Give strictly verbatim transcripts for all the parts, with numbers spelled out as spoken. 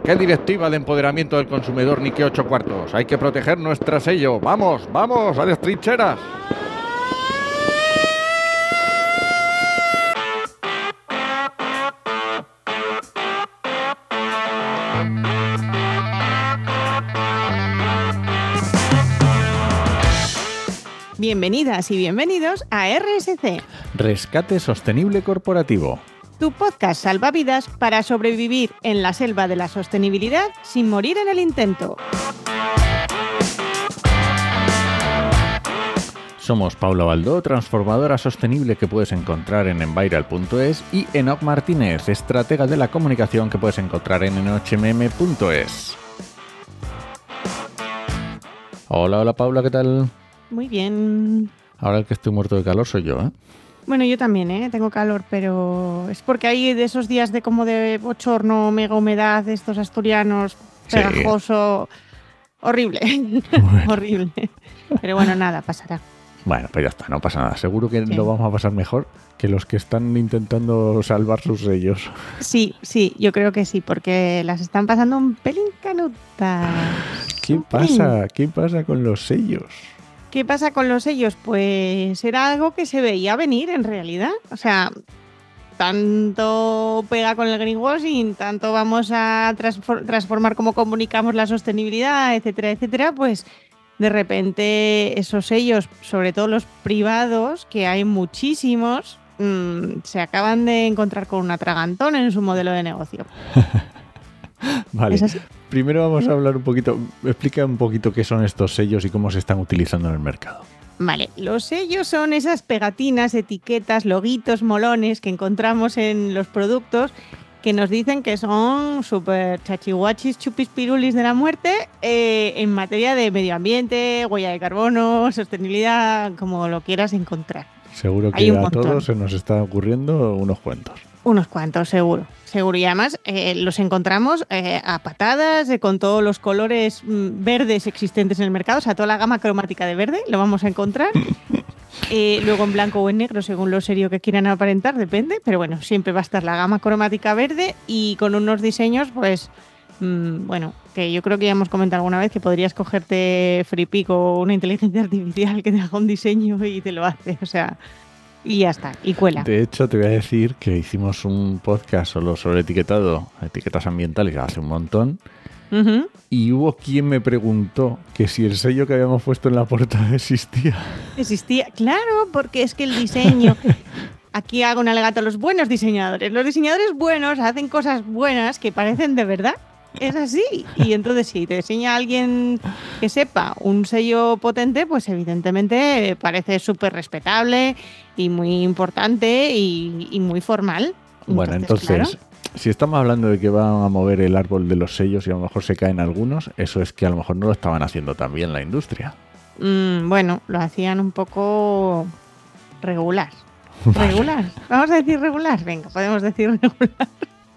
¿Qué directiva de empoderamiento del consumidor ni qué ocho cuartos? Hay que proteger nuestra sello. ¡Vamos, vamos, a las trincheras! Bienvenidas y bienvenidos a R S C, Rescate Sostenible Corporativo. Tu podcast salvavidas para sobrevivir en la selva de la sostenibilidad sin morir en el intento. Somos Paula Baldó, transformadora sostenible que puedes encontrar en enviral punto es, y Enoc Martínez, estratega de la comunicación que puedes encontrar en enoch m m punto es. Hola, hola Paula, ¿qué tal? Muy bien. Ahora el que estoy muerto de calor soy yo, ¿eh? Bueno, yo también, ¿eh? Tengo calor, pero es porque hay de esos días de como de bochorno, mega humedad, de estos asturianos, pegajoso, sí. Horrible, bueno. Horrible. Pero bueno, nada, pasará. Bueno, pues ya está, no pasa nada. Seguro que sí. Lo vamos a pasar mejor que los que están intentando salvar sus sellos. Sí, sí, yo creo que sí, porque las están pasando un pelín canutas. ¿Qué pasa? ¿Qué pasa con los sellos? ¿Qué pasa con los sellos? Pues era algo que se veía venir en realidad. O sea, tanto pega con el greenwashing, tanto vamos a transformar cómo comunicamos la sostenibilidad, etcétera, etcétera, pues de repente esos sellos, sobre todo los privados, que hay muchísimos, mmm, se acaban de encontrar con un atragantón en su modelo de negocio. Vale. Primero vamos a hablar un poquito, explica un poquito qué son estos sellos y cómo se están utilizando en el mercado. Vale, los sellos son esas pegatinas, etiquetas, loguitos, molones que encontramos en los productos que nos dicen que son súper chachihuachis, chupispirulis de la muerte eh, en materia de medio ambiente, huella de carbono, sostenibilidad, como lo quieras encontrar. Seguro que a montón. Todos se nos están ocurriendo unos cuantos. Unos cuantos, seguro. Seguro. Y además eh, los encontramos eh, a patadas, eh, con todos los colores mm, verdes existentes en el mercado. O sea, toda la gama cromática de verde lo vamos a encontrar. eh, luego en blanco o en negro, según lo serio que quieran aparentar, depende. Pero bueno, siempre va a estar la gama cromática verde y con unos diseños, pues, mmm, bueno, que yo creo que ya hemos comentado alguna vez que podrías cogerte FreePic o una inteligencia artificial que te haga un diseño y te lo hace. O sea... Y ya está, y cuela. De hecho, te voy a decir que hicimos un podcast solo sobre etiquetado, etiquetas ambientales, hace un montón. Uh-huh. Y hubo quien me preguntó que si el sello que habíamos puesto en la portada existía. Existía, claro, porque es que el diseño... Aquí hago un alegato a los buenos diseñadores. Los diseñadores buenos hacen cosas buenas que parecen de verdad. Es así. Y entonces si te enseña alguien que sepa un sello potente, pues evidentemente parece súper respetable y muy importante y, y muy formal. Bueno, entonces, entonces claro, si estamos hablando de que van a mover el árbol de los sellos y a lo mejor se caen algunos, eso es que a lo mejor no lo estaban haciendo tan bien la industria. Mm, bueno, lo hacían un poco regular. Vale. ¿Regular? ¿Vamos a decir regular? Venga, podemos decir regular.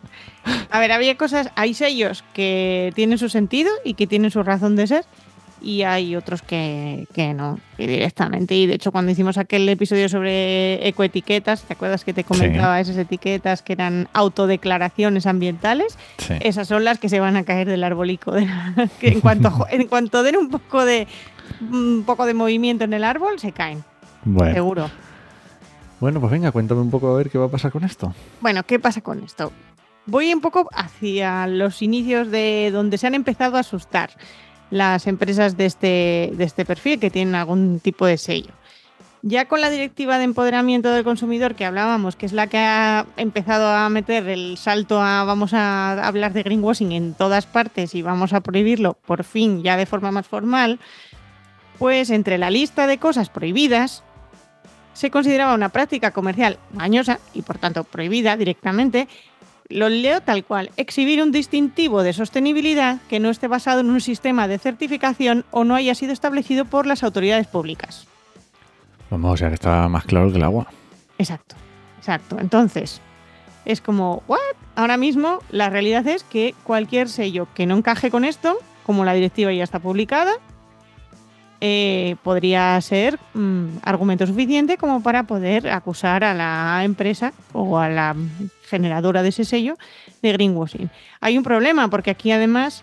A ver, había cosas, hay sellos que tienen su sentido y que tienen su razón de ser y hay otros que, que no, que directamente. Y de hecho cuando hicimos aquel episodio sobre ecoetiquetas, ¿te acuerdas que te comentaba sí. esas etiquetas que eran autodeclaraciones ambientales? Sí. Esas son las que se van a caer del arbolico. De la, que en, cuanto, en cuanto den un poco de un poco de movimiento en el árbol, se caen. Bueno. Seguro. Bueno, pues venga, cuéntame un poco a ver qué va a pasar con esto. Bueno, ¿qué pasa con esto? Voy un poco hacia los inicios de donde se han empezado a asustar las empresas de este, de este perfil que tienen algún tipo de sello. Ya con la directiva de empoderamiento del consumidor que hablábamos, que es la que ha empezado a meter el salto a vamos a hablar de greenwashing en todas partes y vamos a prohibirlo por fin ya de forma más formal, pues entre la lista de cosas prohibidas se consideraba una práctica comercial mañosa y por tanto prohibida directamente. Lo leo tal cual, exhibir un distintivo de sostenibilidad que no esté basado en un sistema de certificación o no haya sido establecido por las autoridades públicas. Vamos, o sea que está más claro que el agua. Exacto, exacto. Entonces, es como, ¿what? Ahora mismo la realidad es que cualquier sello que no encaje con esto, como la directiva ya está publicada, eh, podría ser mmm, argumento suficiente como para poder acusar a la empresa o a la generadora de ese sello de greenwashing. Hay un problema porque aquí además,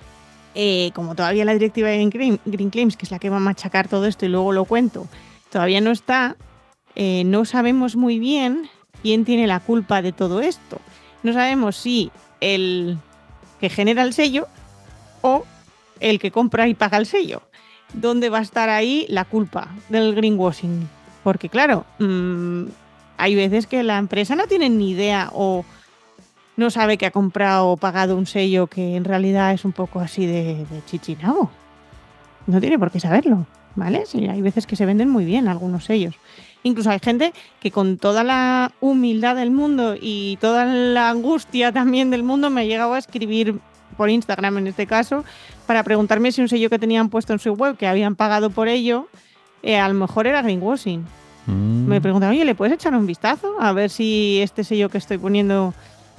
eh, como todavía la directiva de Green, Green Claims, que es la que va a machacar todo esto y luego lo cuento, todavía no está, eh, no sabemos muy bien quién tiene la culpa de todo esto. No sabemos si el que genera el sello o el que compra y paga el sello. ¿Dónde va a estar ahí la culpa del greenwashing? Porque claro, mmm, hay veces que la empresa no tiene ni idea o no sabe que ha comprado o pagado un sello que en realidad es un poco así de, de chichinabo. No tiene por qué saberlo, ¿vale? Sí, hay veces que se venden muy bien algunos sellos. Incluso hay gente que con toda la humildad del mundo y toda la angustia también del mundo me ha llegado a escribir por Instagram en este caso, para preguntarme si un sello que tenían puesto en su web, que habían pagado por ello, eh, a lo mejor era greenwashing. Mm. Me preguntaban, oye, ¿le puedes echar un vistazo? A ver si este sello que estoy poniendo,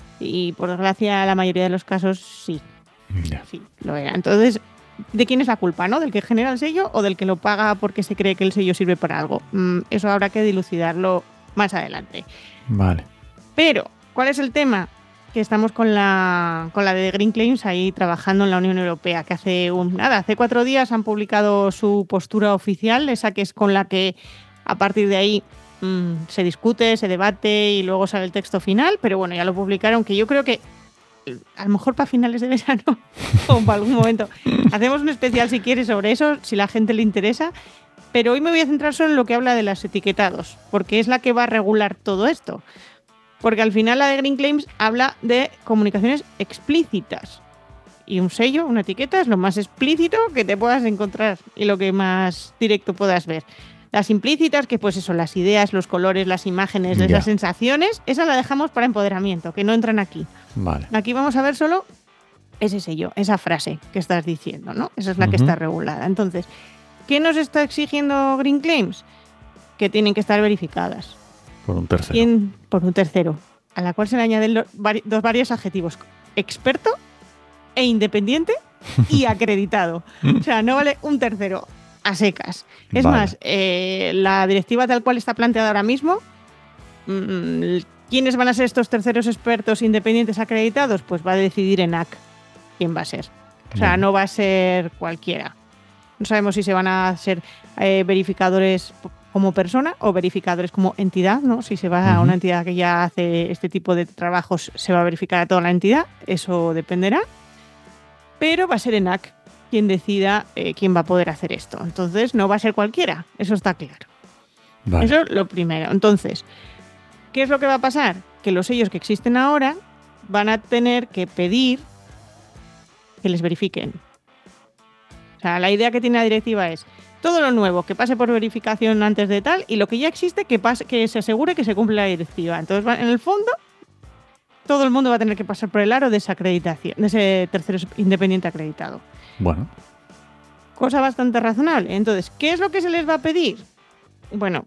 y por desgracia la mayoría de los casos sí, yeah. sí, lo era. Entonces, ¿de quién es la culpa, no? ¿Del que genera el sello o del que lo paga porque se cree que el sello sirve para algo? Mm, eso habrá que dilucidarlo más adelante. Vale. Pero, ¿cuál es el tema? Que estamos con la con la de Green Claims ahí trabajando en la Unión Europea, que hace un, nada, hace cuatro días han publicado su postura oficial, esa que es con la que a partir de ahí mmm, se discute, se debate y luego sale el texto final, pero bueno, ya lo publicaron, que yo creo que a lo mejor para finales de verano o para algún momento hacemos un especial si quieres sobre eso, si la gente le interesa, pero hoy me voy a centrar solo en lo que habla de los etiquetados, porque es la que va a regular todo esto. Porque al final la de Green Claims habla de comunicaciones explícitas. Y un sello, una etiqueta, es lo más explícito que te puedas encontrar y lo que más directo puedas ver. Las implícitas, que pues eso, las ideas, los colores, las imágenes, yeah. las sensaciones, esas la dejamos para empoderamiento, que no entran aquí. Vale. Aquí vamos a ver solo ese sello, esa frase que estás diciendo, ¿no? Esa es la uh-huh. que está regulada. Entonces, ¿qué nos está exigiendo Green Claims? Que tienen que estar verificadas. Por un tercero. ¿Quién? Por un tercero, a la cual se le añaden los, vari, dos varios adjetivos. Experto e independiente y acreditado. O sea, no vale un tercero a secas. Es vale. más, eh, la directiva tal cual está planteada ahora mismo, mmm, ¿quiénes van a ser estos terceros expertos independientes acreditados? Pues va a decidir ENAC quién va a ser. O sea, no va a ser cualquiera. No sabemos si se van a hacer eh, verificadores como persona o verificadores como entidad, ¿no? Si se va uh-huh. a una entidad que ya hace este tipo de trabajos, se va a verificar a toda la entidad, eso dependerá. Pero va a ser ENAC quien decida eh, quién va a poder hacer esto. Entonces, no va a ser cualquiera, eso está claro. Vale. Eso es lo primero. Entonces, ¿qué es lo que va a pasar? Que los sellos que existen ahora van a tener que pedir que les verifiquen. O sea, la idea que tiene la directiva es todo lo nuevo que pase por verificación antes de tal y lo que ya existe que pase, que se asegure que se cumple la directiva. Entonces, en el fondo, todo el mundo va a tener que pasar por el aro de esa acreditación, de ese tercero independiente acreditado. Bueno. Cosa bastante razonable. Entonces, ¿qué es lo que se les va a pedir? Bueno,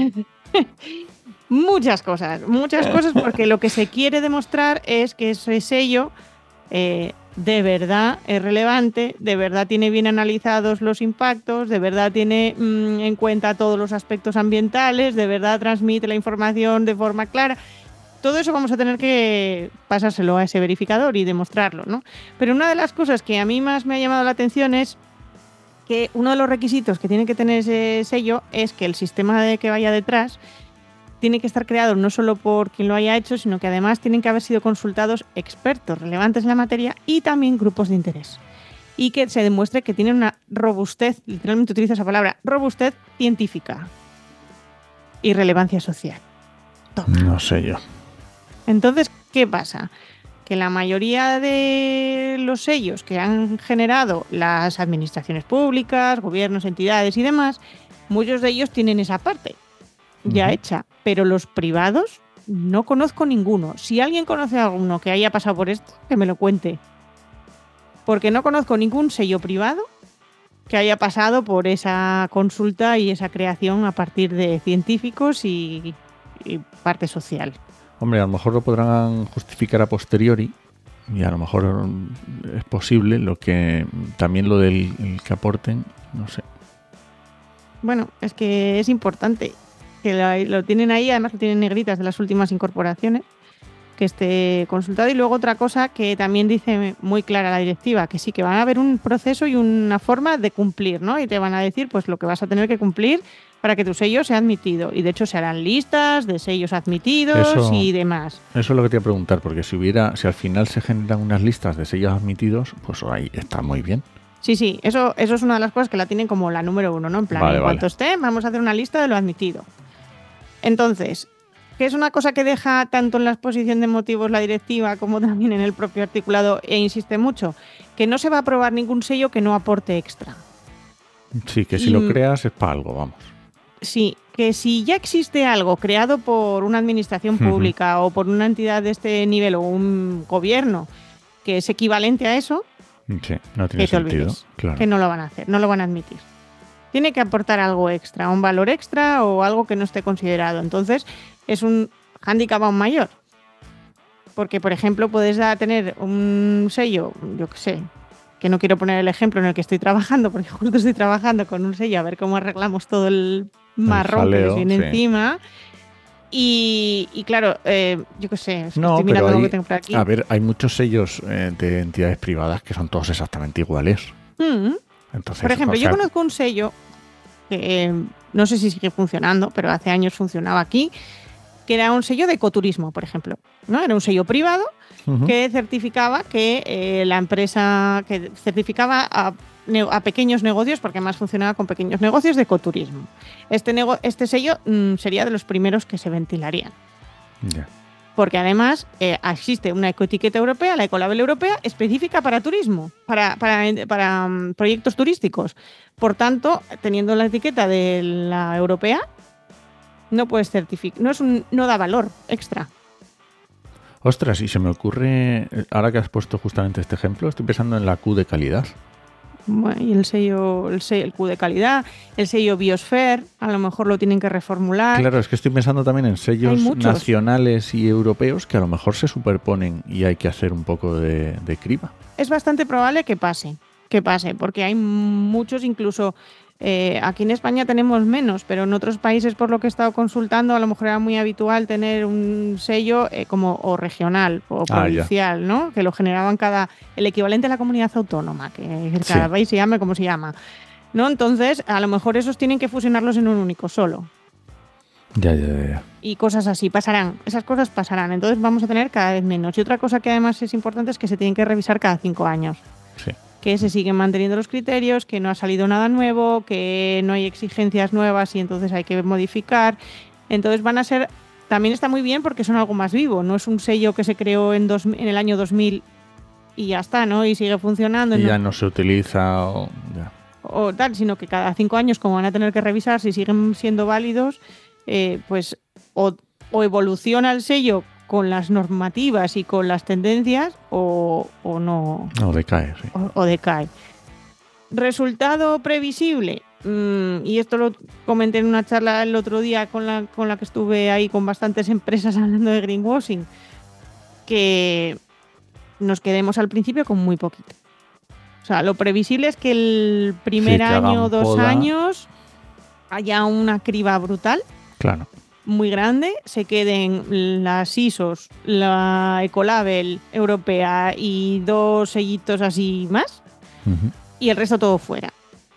muchas cosas, muchas cosas, porque lo que se quiere demostrar es que ese sello eh, de verdad es relevante, de verdad tiene bien analizados los impactos, de verdad tiene mmm, en cuenta todos los aspectos ambientales, de verdad transmite la información de forma clara. Todo eso vamos a tener que pasárselo a ese verificador y demostrarlo, ¿no? Pero una de las cosas que a mí más me ha llamado la atención es que uno de los requisitos que tiene que tener ese sello es que el sistema de que vaya detrás tiene que estar creado no solo por quien lo haya hecho, sino que además tienen que haber sido consultados expertos relevantes en la materia y también grupos de interés. Y que se demuestre que tienen una robustez, literalmente utilizo esa palabra, robustez científica y relevancia social. Toma. No sé yo. Entonces, ¿qué pasa? Que la mayoría de los sellos que han generado las administraciones públicas, gobiernos, entidades y demás, muchos de ellos tienen esa parte ya uh-huh. hecha, pero los privados no conozco ninguno. Si alguien conoce a alguno que haya pasado por esto, que me lo cuente. Porque no conozco ningún sello privado que haya pasado por esa consulta y esa creación a partir de científicos y, y parte social. Hombre, a lo mejor lo podrán justificar a posteriori y a lo mejor es posible, lo que también lo del el que aporten, no sé. Bueno, es que es importante que lo, lo tienen ahí, además lo tienen negritas de las últimas incorporaciones, que esté consultado. Y luego otra cosa que también dice muy clara la directiva, que sí que van a haber un proceso y una forma de cumplir, ¿no? Y te van a decir pues lo que vas a tener que cumplir para que tu sello sea admitido. Y de hecho se harán listas de sellos admitidos eso, y demás. Eso es lo que te iba a preguntar, porque si hubiera, si al final se generan unas listas de sellos admitidos, pues ahí está muy bien. Sí, sí, eso, eso es una de las cosas que la tienen como la número uno, ¿no? En plan, vale, en cuanto vale. esté, vamos a hacer una lista de lo admitido. Entonces, que es una cosa que deja tanto en la exposición de motivos la directiva como también en el propio articulado e insiste mucho, que no se va a aprobar ningún sello que no aporte extra. Sí, que si y, lo creas es para algo, vamos. Sí, que si ya existe algo creado por una administración pública uh-huh. o por una entidad de este nivel o un gobierno que es equivalente a eso, sí, no tiene que te sentido, olvides, claro. que no lo van a hacer, no lo van a admitir. Tiene que aportar algo extra, un valor extra o algo que no esté considerado. Entonces, es un hándicap aún mayor. Porque, por ejemplo, puedes tener un sello, yo qué sé, que no quiero poner el ejemplo en el que estoy trabajando, porque justo estoy trabajando con un sello a ver cómo arreglamos todo el marrón el jaleo, que les viene sí. encima. Y, y claro, eh, yo qué sé, es no, estoy mirando pero hay, lo que tengo por aquí. A ver, hay muchos sellos eh, de entidades privadas que son todos exactamente iguales. Mm. Entonces, por ejemplo, o sea, yo conozco un sello que eh, no sé si sigue funcionando, pero hace años funcionaba aquí, que era un sello de ecoturismo, por ejemplo, ¿no? Era un sello privado uh-huh. que certificaba que eh, la empresa, que certificaba a, a pequeños negocios, porque además funcionaba con pequeños negocios de ecoturismo. Este, nego, este sello mmm, sería de los primeros que se ventilarían. Yeah. Porque además eh, existe una ecoetiqueta europea, la Ecolabel europea, específica para turismo, para, para, para um, proyectos turísticos. Por tanto, teniendo la etiqueta de la europea, no puedes certificar, no es un, no da valor extra. Ostras, y se me ocurre, ahora que has puesto justamente este ejemplo, estoy pensando en la Q de calidad. Bueno, y el sello, el sello, el Q de calidad, el sello Biosphere, a lo mejor lo tienen que reformular. Claro, es que estoy pensando también en sellos nacionales y europeos que a lo mejor se superponen y hay que hacer un poco de, de criba. Es bastante probable que pase, que pase, porque hay muchos, incluso eh, aquí en España tenemos menos, pero en otros países, por lo que he estado consultando, a lo mejor era muy habitual tener un sello eh, como o regional o provincial, ah, ¿no? Que lo generaban cada, el equivalente a la comunidad autónoma, que cada sí. país se llame como se llama, ¿no? Entonces, a lo mejor esos tienen que fusionarlos en un único solo. Ya, ya, ya. Y cosas así pasarán, esas cosas pasarán. Entonces vamos a tener cada vez menos. Y otra cosa que además es importante es que se tienen que revisar cada cinco años. Sí. Que se siguen manteniendo los criterios, que no ha salido nada nuevo, que no hay exigencias nuevas y entonces hay que modificar. Entonces van a ser, también está muy bien porque son algo más vivo, no es un sello que se creó en, dos, en el año dos mil y ya está, ¿no? Y sigue funcionando. Y no, ya no se utiliza o, ya. o tal, sino que cada cinco años, como van a tener que revisar si siguen siendo válidos, eh, pues o, o evoluciona el sello con las normativas y con las tendencias o, o no. O decae, sí. O, o decae. Resultado previsible. Mm, y esto lo comenté en una charla el otro día con la, con la que estuve ahí con bastantes empresas hablando de greenwashing. Que nos quedemos al principio con muy poquito. O sea, lo previsible es que el primer sí, año o dos poda. años haya una criba brutal. Claro. Muy grande, se queden las I S Os, la Ecolabel europea y dos sellitos así más, uh-huh. y el resto todo fuera.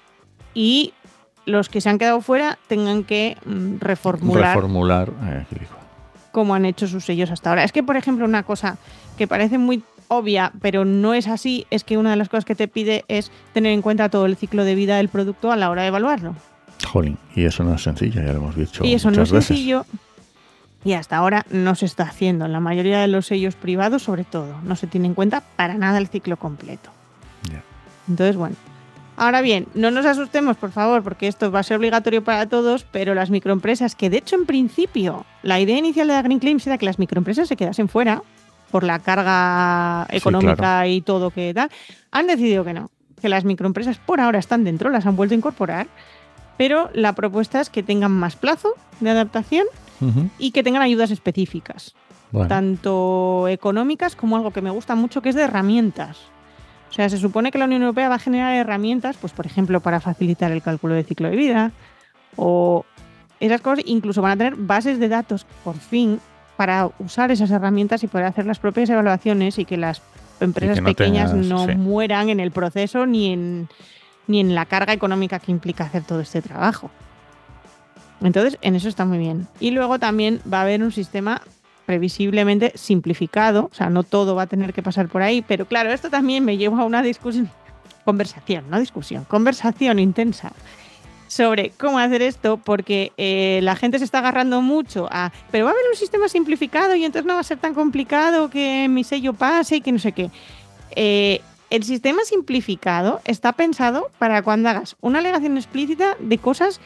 Y los que se han quedado fuera tengan que mm, reformular, reformular eh, como han hecho sus sellos hasta ahora. Es que, por ejemplo, una cosa que parece muy obvia, pero no es así, es que una de las cosas que te pide es tener en cuenta todo el ciclo de vida del producto a la hora de evaluarlo. Jolín, y eso no es sencillo, ya lo hemos dicho y eso muchas no es veces. sencillo y hasta ahora no se está haciendo. En la mayoría de los sellos privados, sobre todo, no se tiene en cuenta para nada el ciclo completo. Yeah. Entonces, bueno. Ahora bien, no nos asustemos, por favor, porque esto va a ser obligatorio para todos, pero las microempresas, que de hecho en principio la idea inicial de la Green Claims era que las microempresas se quedasen fuera por la carga económica sí, claro. y todo que tal, han decidido que no, que las microempresas por ahora están dentro, las han vuelto a incorporar, pero la propuesta es que tengan más plazo de adaptación uh-huh. y que tengan ayudas específicas, bueno. tanto económicas como algo que me gusta mucho, que es de herramientas. O sea, se supone que la Unión Europea va a generar herramientas, pues por ejemplo, para facilitar el cálculo de ciclo de vida o esas cosas. Incluso van a tener bases de datos, por fin, para usar esas herramientas y poder hacer las propias evaluaciones y que las empresas que no pequeñas tengas, no sí. mueran en el proceso ni en, ni en la carga económica que implica hacer todo este trabajo. Entonces, en eso está muy bien. Y luego también va a haber un sistema previsiblemente simplificado, o sea, no todo va a tener que pasar por ahí, pero claro, esto también me lleva a una discusión, conversación, no discusión, conversación intensa sobre cómo hacer esto, porque eh, la gente se está agarrando mucho a, pero va a haber un sistema simplificado y entonces no va a ser tan complicado que mi sello pase y que no sé qué. Eh, el sistema simplificado está pensado para cuando hagas una alegación explícita de cosas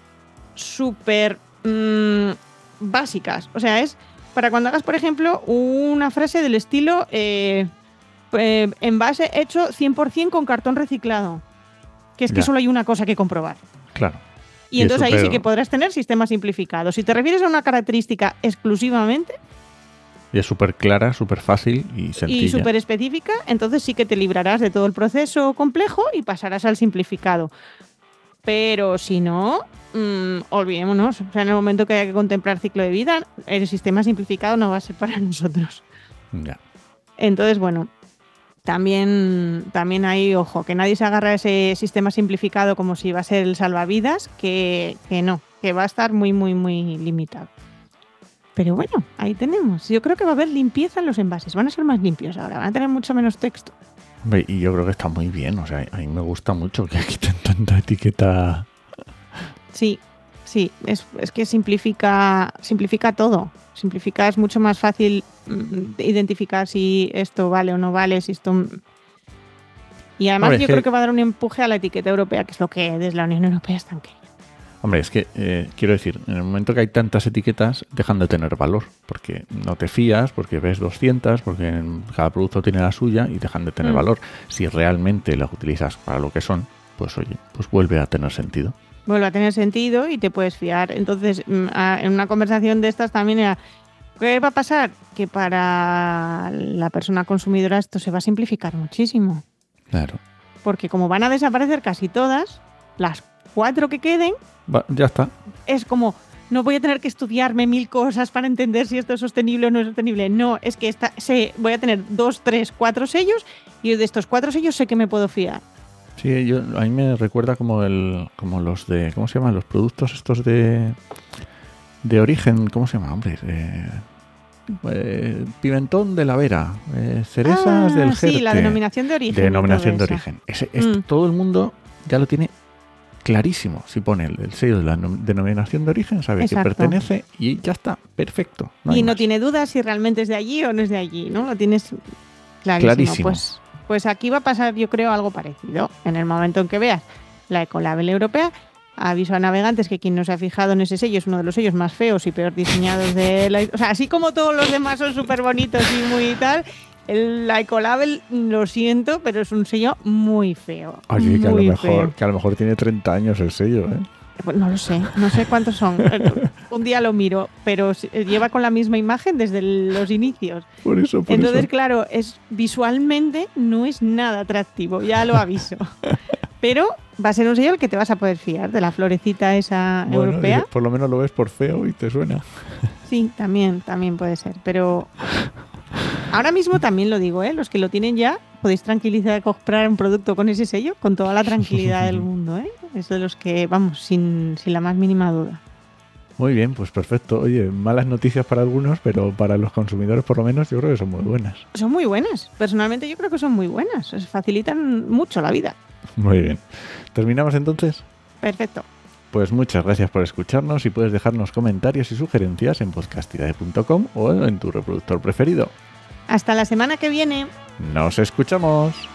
súper mmm, básicas. O sea, es para cuando hagas, por ejemplo, una frase del estilo eh, eh, envase hecho cien por ciento con cartón reciclado. Que es que ya. Solo hay una cosa que comprobar. Claro. Y, y entonces super... ahí sí que podrás tener sistema simplificado. Si te refieres a una característica exclusivamente... Y es súper clara, súper fácil y sencilla. Y súper específica, entonces sí que te librarás de todo el proceso complejo y pasarás al simplificado. Pero si no, mmm, olvidémonos. O sea, en el momento que haya que contemplar ciclo de vida, el sistema simplificado no va a ser para nosotros. Ya. Entonces, bueno, también, también hay, ojo, que nadie se agarra a ese sistema simplificado como si va a ser el salvavidas, que, que no, que va a estar muy, muy, muy limitado. Pero bueno, ahí tenemos. Yo creo que va a haber limpieza en los envases. Van a ser más limpios ahora, van a tener mucho menos texto. Y yo creo que está muy bien, o sea, a mí me gusta mucho que quiten tanta etiqueta. Sí, sí, es, es que simplifica, simplifica todo. Simplifica, es mucho más fácil identificar si esto vale o no vale, si esto... Y además Hombre, yo creo que... que va a dar un empuje a la etiqueta europea, que es lo que desde la Unión Europea están queriendo. Hombre, es que, eh, quiero decir, en el momento que hay tantas etiquetas, dejan de tener valor, porque no te fías, porque ves doscientas, porque cada producto tiene la suya y dejan de tener mm. valor. Si realmente las utilizas para lo que son, pues oye, pues vuelve a tener sentido. Vuelve a tener sentido y te puedes fiar. Entonces, en una conversación de estas también era, ¿qué va a pasar? Que para la persona consumidora esto se va a simplificar muchísimo. Claro. Porque como van a desaparecer casi todas, las cuatro que queden, Va, ya está. Es como, no voy a tener que estudiarme mil cosas para entender si esto es sostenible o no es sostenible. No, es que esta, sé, voy a tener dos, tres, cuatro sellos y de estos cuatro sellos sé que me puedo fiar. Sí, yo, a mí me recuerda como el como los de, ¿cómo se llaman? Los productos estos de de origen, ¿cómo se llama? Hombre, eh, eh, pimentón de la Vera, eh, cerezas ah, del Jerte. Sí, la denominación de origen. Denominación de origen. Ese, este, mm. Todo el mundo ya lo tiene clarísimo. Si pone el, el sello de la no, denominación de origen, sabe Exacto. que pertenece y ya está, perfecto. No y no más. tiene dudas si realmente es de allí o no es de allí, ¿no? Lo tienes clarísimo. clarísimo. Pues, pues aquí va a pasar, yo creo, algo parecido. En el momento en que veas la Ecolabel europea, aviso a navegantes que quien no se ha fijado en ese sello es uno de los sellos más feos y peor diseñados de la... O sea, así como todos los demás son súper bonitos y muy tal... El Ecolabel, lo siento, pero es un sello muy feo. Oye, que, muy a lo mejor, feo. que a lo mejor tiene treinta años el sello, ¿eh? Pues no lo sé, no sé cuántos son. Un día lo miro, pero lleva con la misma imagen desde los inicios. Por eso, por Entonces, eso. claro, es visualmente no es nada atractivo, ya lo aviso. Pero va a ser un sello al que te vas a poder fiar, de la florecita esa bueno, europea. Por lo menos lo ves por feo y te suena. Sí, también, también puede ser, pero... Ahora mismo también lo digo, ¿eh? Los que lo tienen ya, podéis tranquilizar a comprar un producto con ese sello con toda la tranquilidad del mundo, ¿eh? Es de los que, vamos, sin, sin la más mínima duda. Muy bien, pues perfecto. Oye, malas noticias para algunos, pero para los consumidores por lo menos yo creo que son muy buenas. Son muy buenas. Personalmente yo creo que son muy buenas. Les facilitan mucho la vida. Muy bien. ¿Terminamos entonces? Perfecto. Pues muchas gracias por escucharnos y puedes dejarnos comentarios y sugerencias en podcastidae punto com o en tu reproductor preferido. Hasta la semana que viene. ¡Nos escuchamos!